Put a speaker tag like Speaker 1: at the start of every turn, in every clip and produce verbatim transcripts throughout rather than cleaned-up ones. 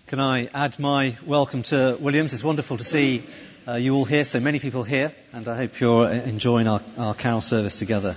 Speaker 1: Can I add my welcome to Williams? It's wonderful to see uh, you all here, so many people here, and I hope you're enjoying our, our carol service together.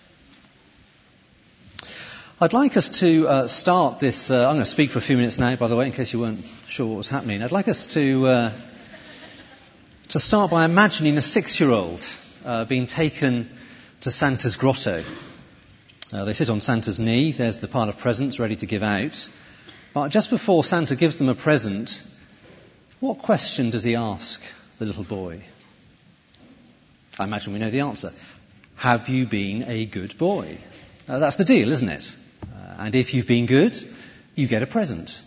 Speaker 1: I'd like us to uh, start this, uh, I'm going to speak for a few minutes now, by the way, in case you weren't sure what was happening. I'd like us to uh, to start by imagining a six-year-old uh, being taken to Santa's grotto. Uh, they sit on Santa's knee, there's the pile of presents ready to give out. But just before Santa gives them a present, what question does he ask the little boy? I imagine we know the answer. Have you been a good boy? Uh, that's the deal, isn't it? Uh, and if you've been good, you get a present.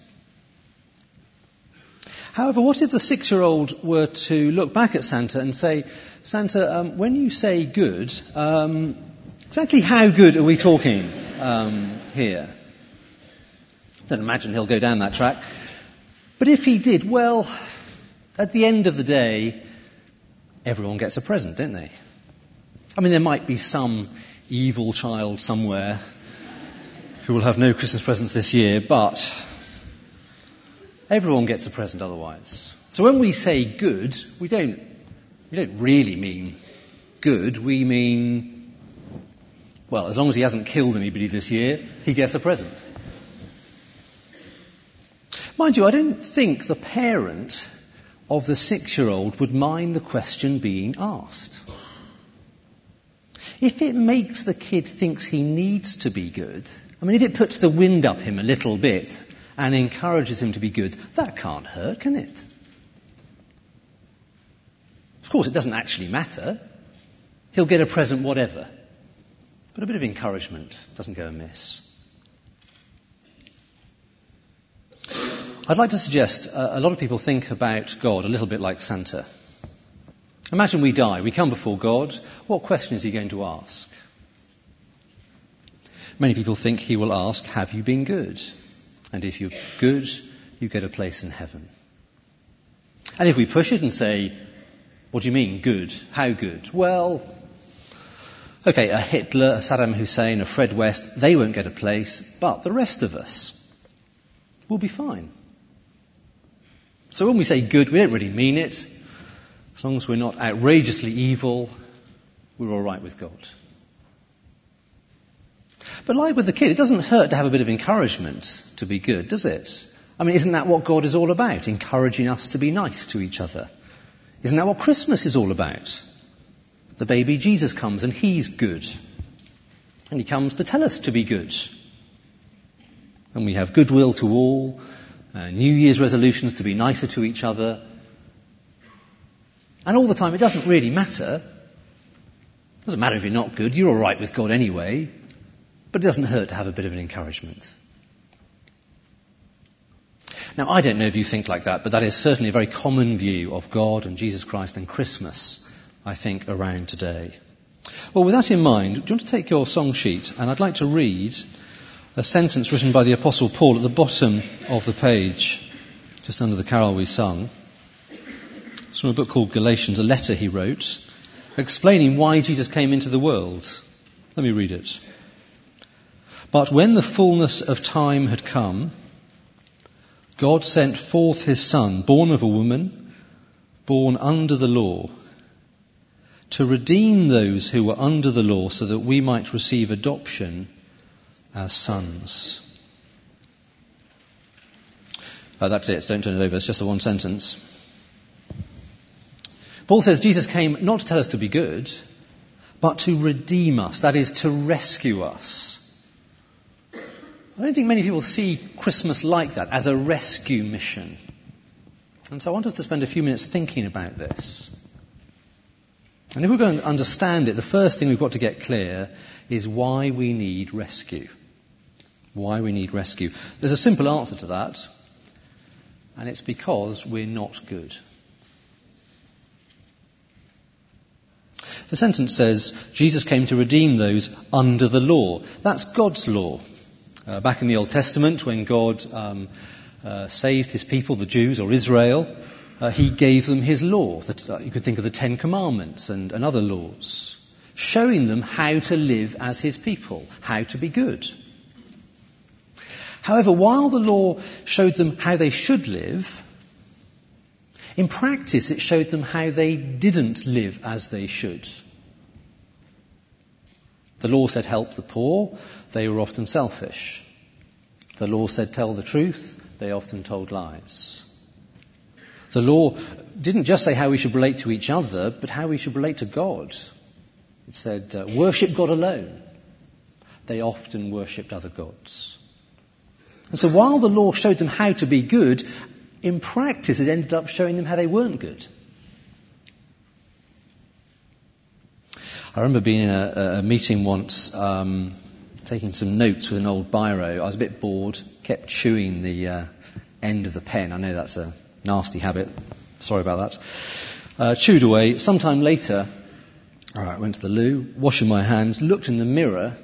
Speaker 1: However, what if the six-year-old were to look back at Santa and say, Santa, um, when you say good, um, exactly how good are we talking um, here? Don't imagine he'll go down that track. But if he did, well, at the end of the day, everyone gets a present, don't they? I mean, there might be some evil child somewhere who will have no Christmas presents this year, but everyone gets a present otherwise. So when we say good, we don't, we don't really mean good. We mean, well, as long as he hasn't killed anybody this year, he gets a present. Mind you, I don't think the parent of the six-year-old would mind the question being asked. If it makes the kid think he needs to be good, I mean, if it puts the wind up him a little bit and encourages him to be good, that can't hurt, can it? Of course, it doesn't actually matter. He'll get a present whatever. But a bit of encouragement doesn't go amiss. I'd like to suggest uh, a lot of people think about God a little bit like Santa. Imagine we die, we come before God. What question is he going to ask? Many people think he will ask, have you been good? And if you're good, you get a place in heaven. And if we push it and say, what do you mean, good? How good? Well, okay, a Hitler, a Saddam Hussein, a Fred West, they won't get a place, but the rest of us will be fine. So when we say good, we don't really mean it. As long as we're not outrageously evil, we're all right with God. But like with the kid, it doesn't hurt to have a bit of encouragement to be good, does it? I mean, isn't that what God is all about? Encouraging us to be nice to each other. Isn't that what Christmas is all about? The baby Jesus comes and he's good. And he comes to tell us to be good. And we have goodwill to all. Uh, New Year's resolutions to be nicer to each other. And all the time, it doesn't really matter. It doesn't matter if you're not good. You're all right with God anyway. But it doesn't hurt to have a bit of an encouragement. Now, I don't know if you think like that, but that is certainly a very common view of God and Jesus Christ and Christmas, I think, around today. Well, with that in mind, do you want to take your song sheet? And I'd like to read a sentence written by the Apostle Paul at the bottom of the page, just under the carol we sung. It's from a book called Galatians, a letter he wrote, explaining why Jesus came into the world. Let me read it. But when the fullness of time had come, God sent forth his Son, born of a woman, born under the law, to redeem those who were under the law so that we might receive adoption as sons. Oh, that's it. Don't turn it over. It's just a one sentence. Paul says Jesus came not to tell us to be good, but to redeem us. That is, to rescue us. I don't think many people see Christmas like that, as a rescue mission. And so I want us to spend a few minutes thinking about this. And if we're going to understand it, the first thing we've got to get clear is why we need rescue. Why we need rescue. There's a simple answer to that, and it's because we're not good. The sentence says, Jesus came to redeem those under the law. That's God's law. Uh, back in the Old Testament, when God um, uh, saved his people, the Jews or Israel, uh, he gave them his law. That, uh, you could think of the Ten Commandments and, and other laws, showing them how to live as his people, how to be good. However, while the law showed them how they should live, in practice it showed them how they didn't live as they should. The law said help the poor, they were often selfish. The law said tell the truth, they often told lies. The law didn't just say how we should relate to each other, but how we should relate to God. It said uh, worship God alone. They often worshipped other gods. And so while the law showed them how to be good, in practice it ended up showing them how they weren't good. I remember being in a, a meeting once, um, taking some notes with an old biro. I was a bit bored, kept chewing the uh, end of the pen. I know that's a nasty habit. Sorry about that. Uh, chewed away. Sometime later, all right, went to the loo, washing my hands, looked in the mirror.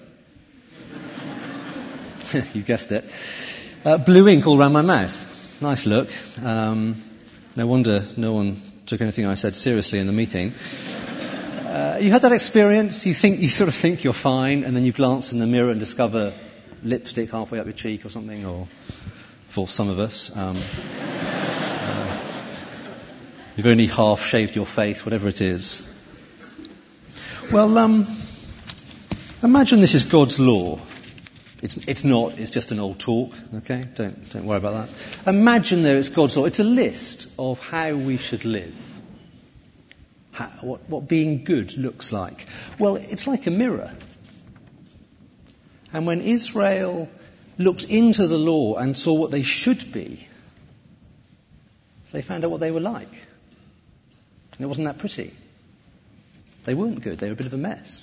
Speaker 1: You guessed it. Uh, blue ink all around my mouth. Nice look. Um, no wonder no one took anything I said seriously in the meeting. Uh, you had that experience? You think you sort of think you're fine, and then you glance in the mirror and discover lipstick halfway up your cheek or something, or for some of us, um, uh, you've only half shaved your face, whatever it is. Well, um, imagine this is God's law. It's, it's not, it's just an old talk, okay? Don't, don't worry about that. Imagine though it's God's law. It's a list of how we should live. How, what, what being good looks like. Well, it's like a mirror. And when Israel looked into the law and saw what they should be, they found out what they were like. And it wasn't that pretty. They weren't good. They were a bit of a mess.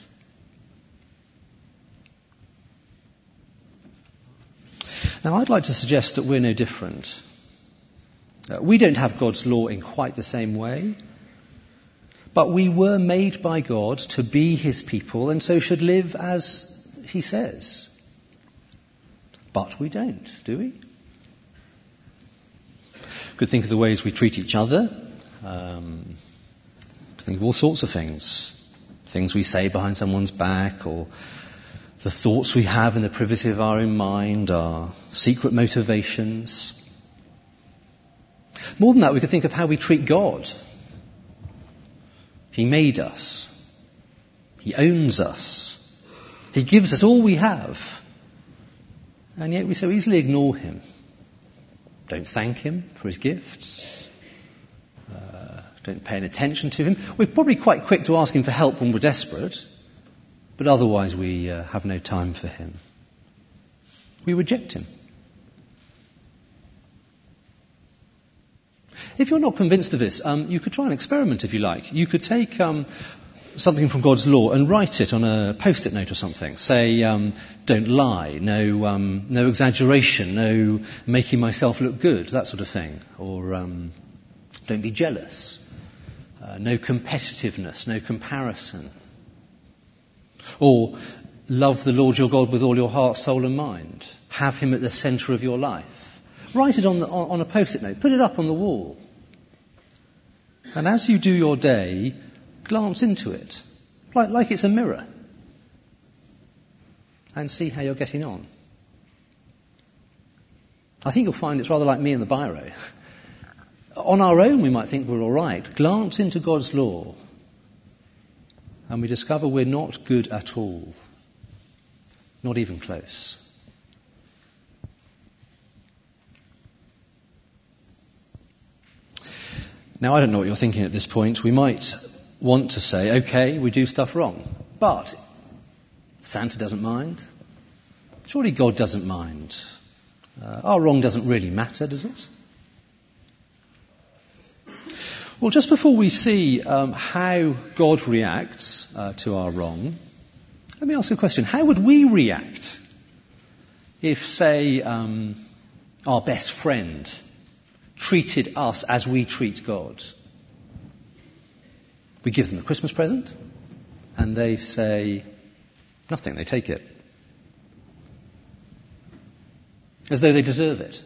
Speaker 1: Now, I'd like to suggest that we're no different. Uh, we don't have God's law in quite the same way, but we were made by God to be his people and so should live as he says. But we don't, do we? Could think of the ways we treat each other. Um, could think of all sorts of things. Things we say behind someone's back, or the thoughts we have in the privacy of our own mind, our secret motivations. More than that, we could think of how we treat God. He made us. He owns us. He gives us all we have. And yet we so easily ignore him. Don't thank him for his gifts. Uh, don't pay any attention to him. We're probably quite quick to ask him for help when we're desperate. But otherwise we uh, have no time for him. We reject him. If you're not convinced of this, um, you could try an experiment if you like. You could take um, something from God's law and write it on a post-it note or something. Say, um, don't lie, no um, no exaggeration, no making myself look good, that sort of thing. Or um, don't be jealous, uh, no competitiveness, no comparison. Or love the Lord your God with all your heart, soul and mind. Have him at the centre of your life. Write it on, the, on, on a post-it note. Put it up on the wall. And as you do your day, glance into it, like, like it's a mirror, and see how you're getting on. I think you'll find it's rather like me and the biro. On our own, we might think we're all right. Glance into God's law, and we discover we're not good at all. Not even close. Now, I don't know what you're thinking at this point. We might want to say, okay, we do stuff wrong, but Santa doesn't mind. Surely God doesn't mind. Uh, our wrong doesn't really matter, does it? Well, just before we see um, how God reacts uh, to our wrong, let me ask you a question. How would we react if, say, um, our best friend treated us as we treat God? We give them a Christmas present, and they say nothing. They take it. As though they deserve it.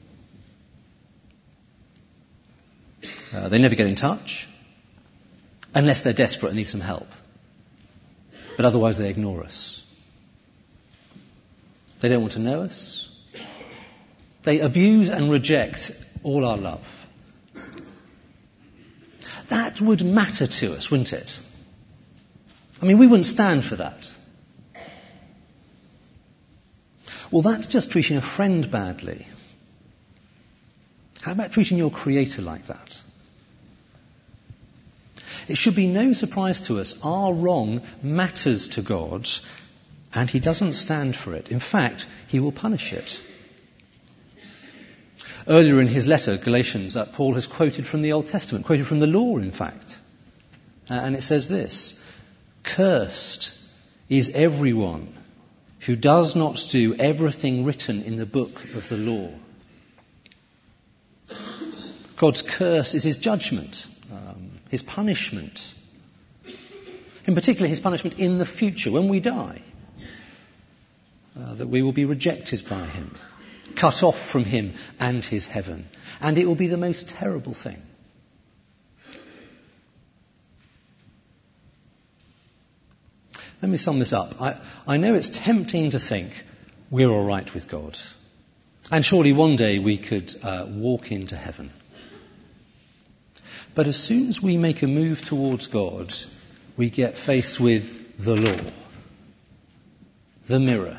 Speaker 1: Uh, they never get in touch, unless they're desperate and need some help. But otherwise they ignore us. They don't want to know us. They abuse and reject all our love. That would matter to us, wouldn't it? I mean, we wouldn't stand for that. Well, that's just treating a friend badly. How about treating your Creator like that? It should be no surprise to us. Our wrong matters to God, and He doesn't stand for it. In fact, He will punish it. Earlier in his letter, Galatians, uh, Paul has quoted from the Old Testament, quoted from the law, in fact. Uh, and it says this: "Cursed is everyone who does not do everything written in the book of the law." God's curse is his judgment, um, his punishment. In particular, his punishment in the future, when we die. Uh, that we will be rejected by him, cut off from him and his heaven. And it will be the most terrible thing. Let me sum this up. I, I know it's tempting to think we're all right with God. And surely one day we could uh, walk into heaven. But as soon as we make a move towards God, we get faced with the law, the mirror.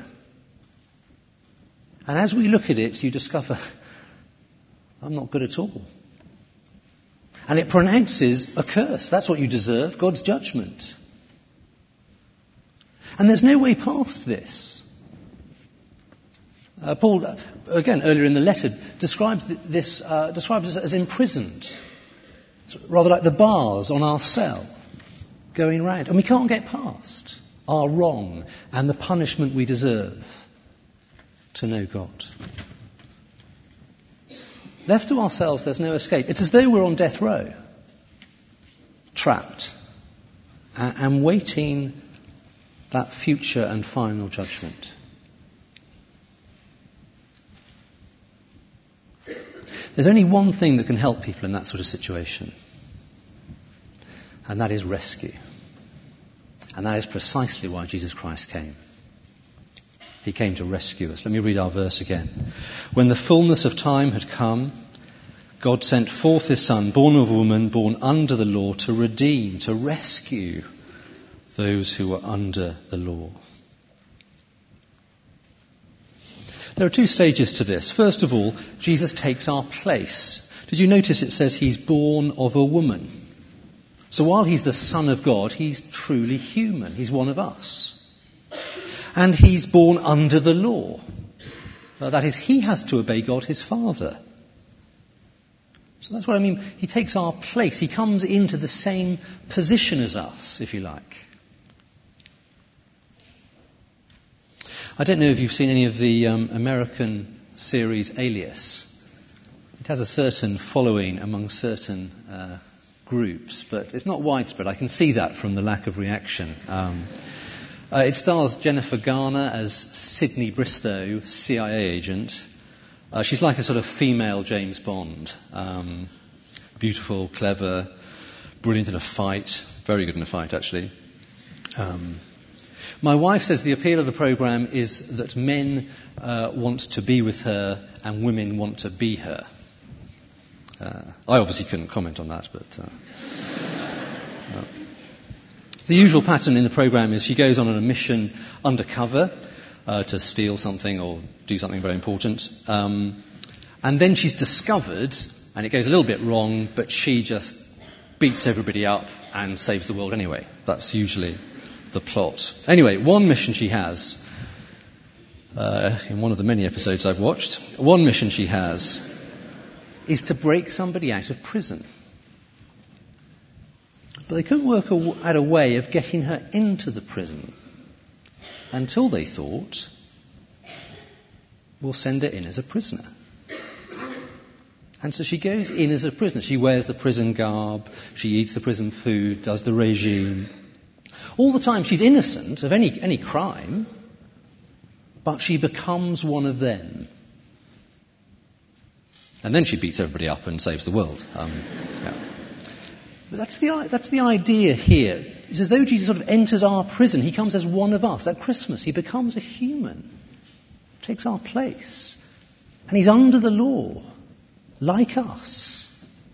Speaker 1: And as we look at it, you discover, I'm not good at all. And it pronounces a curse. That's what you deserve, God's judgment. And there's no way past this. Uh, Paul, uh, again, earlier in the letter, describes this, uh, describes us as imprisoned. It's rather like the bars on our cell going round. And we can't get past our wrong and the punishment we deserve to know God. Left to ourselves, there's no escape. It's as though we're on death row, trapped, and, and waiting that future and final judgment. There's only one thing that can help people in that sort of situation, and that is rescue. And that is precisely why Jesus Christ came. He came to rescue us. Let me read our verse again. "When the fullness of time had come, God sent forth his Son, born of a woman, born under the law, to redeem, to rescue those who were under the law." There are two stages to this. First of all, Jesus takes our place. Did you notice it says he's born of a woman? So while he's the Son of God, he's truly human. He's one of us. And he's born under the law. Uh, that is, he has to obey God, his Father. So that's what I mean. He takes our place. He comes into the same position as us, if you like. I don't know if you've seen any of the um, American series Alias. It has a certain following among certain uh, groups, but it's not widespread. I can see that from the lack of reaction. Um, uh, it stars Jennifer Garner as Sydney Bristow, C I A agent. Uh, she's like a sort of female James Bond. Um, beautiful, clever, brilliant in a fight. Very good in a fight, actually. Um, My wife says the appeal of the programme is that men uh, want to be with her and women want to be her. Uh, I obviously couldn't comment on that, but... Uh, uh. The usual pattern in the programme is she goes on a mission undercover uh, to steal something or do something very important. Um, and then she's discovered, and it goes a little bit wrong, but she just beats everybody up and saves the world anyway. That's usually the plot. Anyway, one mission she has, uh, in one of the many episodes I've watched, one mission she has is to break somebody out of prison. But they couldn't work out a way of getting her into the prison until they thought, we'll send her in as a prisoner. And so she goes in as a prisoner. She wears the prison garb, she eats the prison food, does the regime. All the time she's innocent of any, any crime, but she becomes one of them. And then she beats everybody up and saves the world. Um, yeah. But that's the, that's the idea here. It's as though Jesus sort of enters our prison. He comes as one of us. At Christmas, he becomes a human, takes our place. And he's under the law, like us.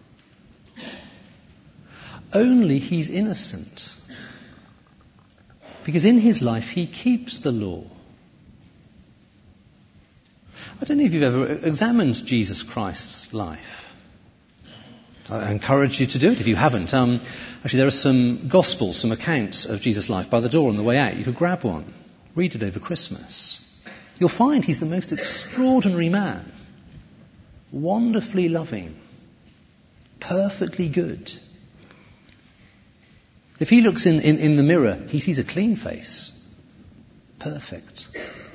Speaker 1: Only he's innocent. Because in his life he keeps the law. I don't know if you've ever examined Jesus Christ's life. I encourage you to do it if you haven't. Um, actually, there are some Gospels, some accounts of Jesus' life by the door on the way out. You could grab one, read it over Christmas. You'll find he's the most extraordinary man. Wonderfully loving. Perfectly good. If he looks in, in, in the mirror, he sees a clean face. Perfect.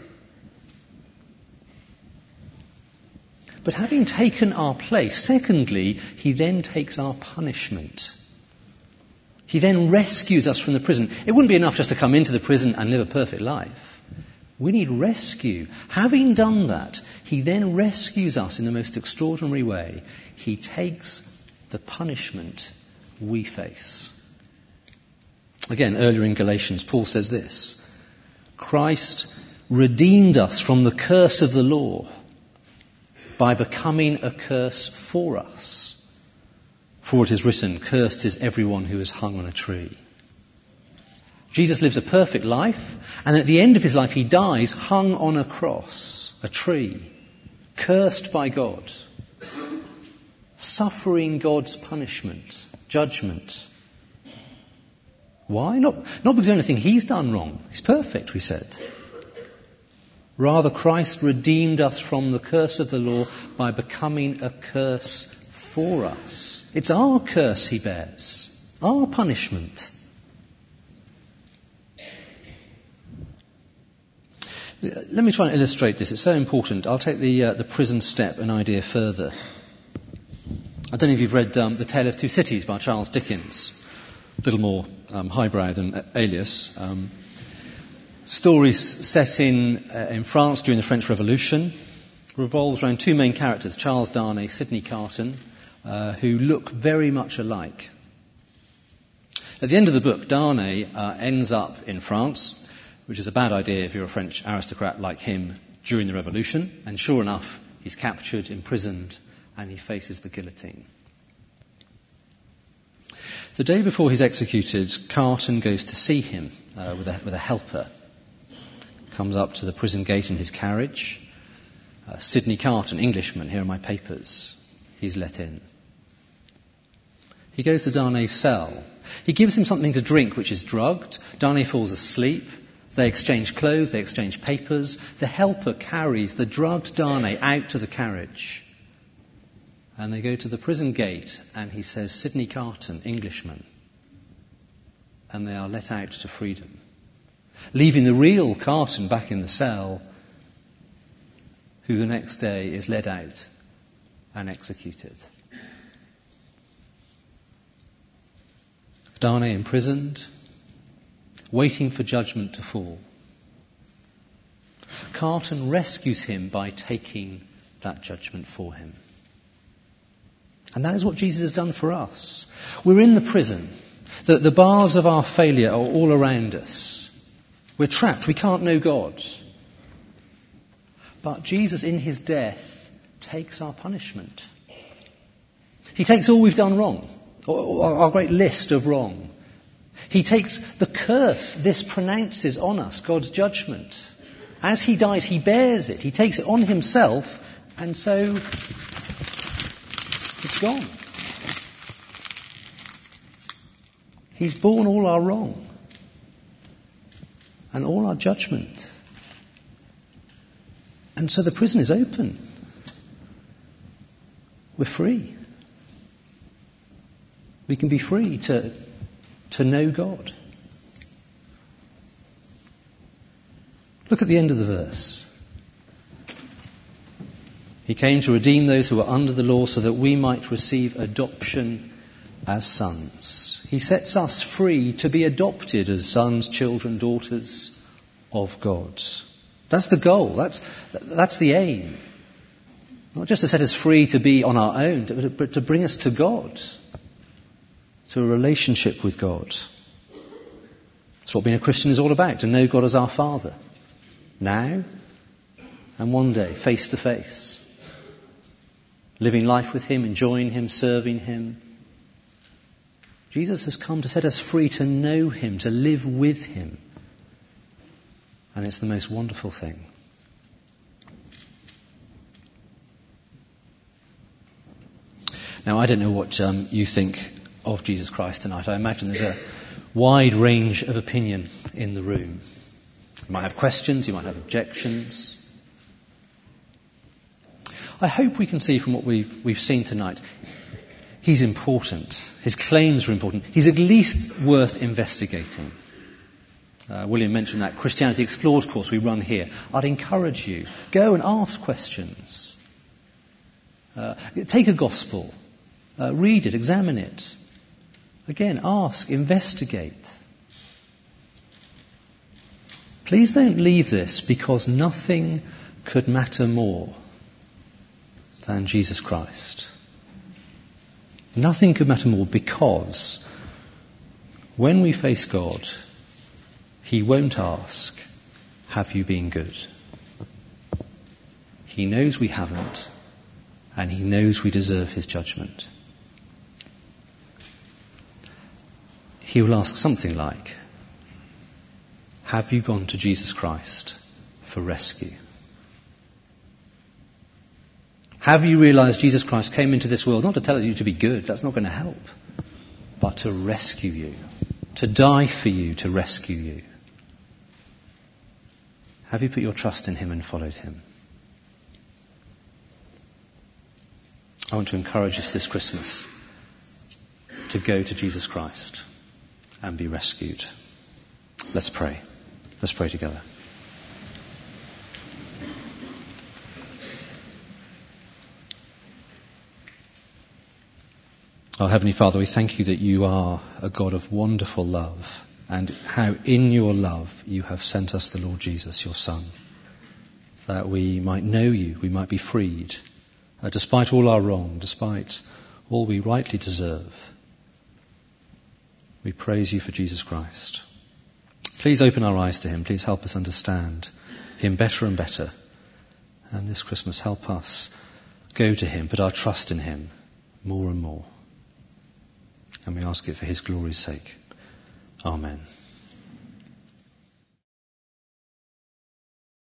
Speaker 1: But having taken our place, secondly, he then takes our punishment. He then rescues us from the prison. It wouldn't be enough just to come into the prison and live a perfect life. We need rescue. Having done that, he then rescues us in the most extraordinary way. He takes the punishment we face. Again, earlier in Galatians, Paul says this: Christ redeemed us from the curse of the law by becoming a curse for us. For it is written, cursed is everyone who is hung on a tree. Jesus lives a perfect life, and at the end of his life he dies hung on a cross, a tree, cursed by God, suffering God's punishment, judgment. Why? Not, not because of anything he's done wrong. He's perfect, we said. Rather, Christ redeemed us from the curse of the law by becoming a curse for us. It's our curse he bears, our punishment. Let me try and illustrate this. It's so important. I'll take the uh, the prison step an idea further. I don't know if you've read um, The Tale of Two Cities by Charles Dickens. A little more um, highbrow than Alias. Um, stories set in uh, in France during the French Revolution. Revolves around two main characters, Charles Darnay, Sidney Carton, uh, who look very much alike. At the end of the book, Darnay uh, ends up in France, which is a bad idea if you're a French aristocrat like him during the Revolution. And sure enough, he's captured, imprisoned, and he faces the guillotine. The day before he's executed, Carton goes to see him uh, with, a, with a helper. Comes up to the prison gate in his carriage. Uh, Sidney Carton, Englishman, here are my papers. He's let in. He goes to Darnay's cell. He gives him something to drink, which is drugged. Darnay falls asleep. They exchange clothes, they exchange papers. The helper carries the drugged Darnay out to the carriage. And they go to the prison gate, and he says, Sidney Carton, Englishman. And they are let out to freedom. Leaving the real Carton back in the cell, who the next day is led out and executed. Darnay imprisoned, waiting for judgment to fall. Carton rescues him by taking that judgment for him. And that is what Jesus has done for us. We're in the prison. The, the bars of our failure are all around us. We're trapped. We can't know God. But Jesus, in his death, takes our punishment. He takes all we've done wrong, our great list of wrong. He takes the curse this pronounces on us, God's judgment. As he dies, he bears it. He takes it on himself, and so it's gone. He's borne all our wrong and all our judgment. And so the prison is open. We're free. We can be free to, to know God. Look at the end of the verse. He came to redeem those who were under the law so that we might receive adoption as sons. He sets us free to be adopted as sons, children, daughters of God. That's the goal. That's, that's the aim. Not just to set us free to be on our own, but to bring us to God, to a relationship with God. That's what being a Christian is all about, to know God as our Father, now and one day, face to face. living life with him, enjoying him, serving him. Jesus has come to set us free to know him, to live with him. And it's the most wonderful thing. Now, I don't know what um, you think of Jesus Christ tonight. I imagine there's a wide range of opinion in the room. You might have questions, you might have objections. I hope we can see from what we've, we've seen tonight, he's important. His claims are important. He's at least worth investigating. Uh, William mentioned that Christianity Explored course we run here. I'd encourage you, go and ask questions. Uh, take a gospel, uh, read it, examine it. Again, ask, investigate. Please don't leave this because nothing could matter more than Jesus Christ. Nothing could matter more because when we face God, he won't ask, have you been good? He knows we haven't, and he knows we deserve his judgment. He will ask something like, have you gone to Jesus Christ for rescue? Have you realized Jesus Christ came into this world not to tell you to be good, that's not going to help, but to rescue you, to die for you, to rescue you? Have you put your trust in him and followed him? I want to encourage us this Christmas to go to Jesus Christ and be rescued. Let's pray. Let's pray together. Our Heavenly Father, we thank you that you are a God of wonderful love, and how in your love you have sent us the Lord Jesus, your Son, that we might know you, we might be freed, uh, despite all our wrong, despite all we rightly deserve. We praise you for Jesus Christ. Please open our eyes to him. Please help us understand him better and better. And this Christmas, help us go to him, put our trust in him more and more. And we ask it for his glory's sake. Amen.